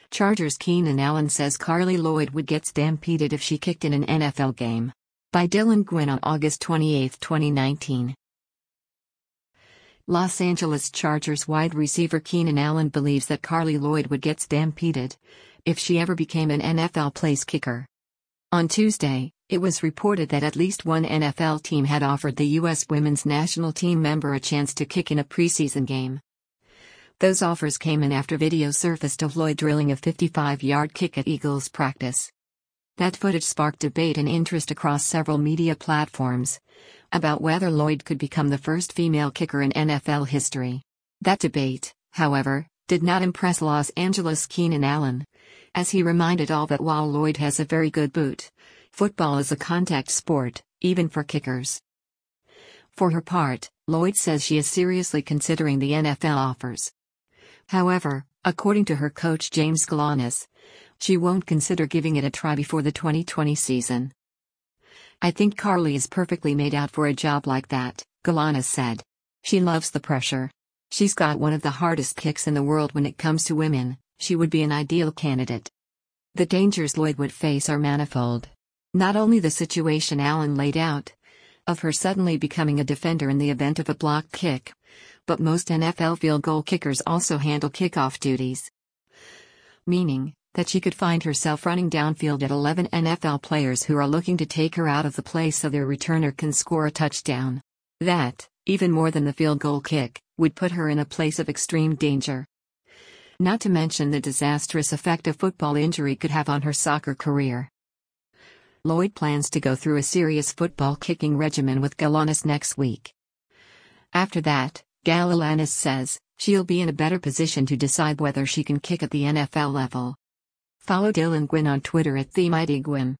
Chargers' Keenan Allen says Carli Lloyd would get stampeded if she kicked in an NFL game. By Dylan Gwynn on August 28, 2019. Los Angeles Chargers wide receiver Keenan Allen believes that Carli Lloyd would get stampeded if she ever became an NFL place kicker. On Tuesday, it was reported that at least one NFL team had offered the U.S. women's national team member a chance to kick in a preseason game. Those offers came in after video surfaced of Lloyd drilling a 55-yard kick at Eagles practice. That footage sparked debate and interest across several media platforms about whether Lloyd could become the first female kicker in NFL history. That debate, however, did not impress Los Angeles' Keenan Allen, as he reminded all that while Lloyd has a very good boot, football is a contact sport, even for kickers. For her part, Lloyd says she is seriously considering the NFL offers. However, according to her coach James Galanis, she won't consider giving it a try before the 2020 season. "I think Carli is perfectly made out for a job like that," Galanis said. "She loves the pressure. She's got one of the hardest kicks in the world when it comes to women. She would be an ideal candidate." The dangers Lloyd would face are manifold. Not only the situation Allen laid out, of her suddenly becoming a defender in the event of a blocked kick, but most NFL field goal kickers also handle kickoff duties. Meaning that she could find herself running downfield at 11 NFL players who are looking to take her out of the play so their returner can score a touchdown. That, even more than the field goal kick, would put her in a place of extreme danger. Not to mention the disastrous effect a football injury could have on her soccer career. Lloyd plans to go through a serious football kicking regimen with Galanis next week. After that, Galanis says, she'll be in a better position to decide whether she can kick at the NFL level. Follow Dylan Gwynn on Twitter at TheMightyGwynn.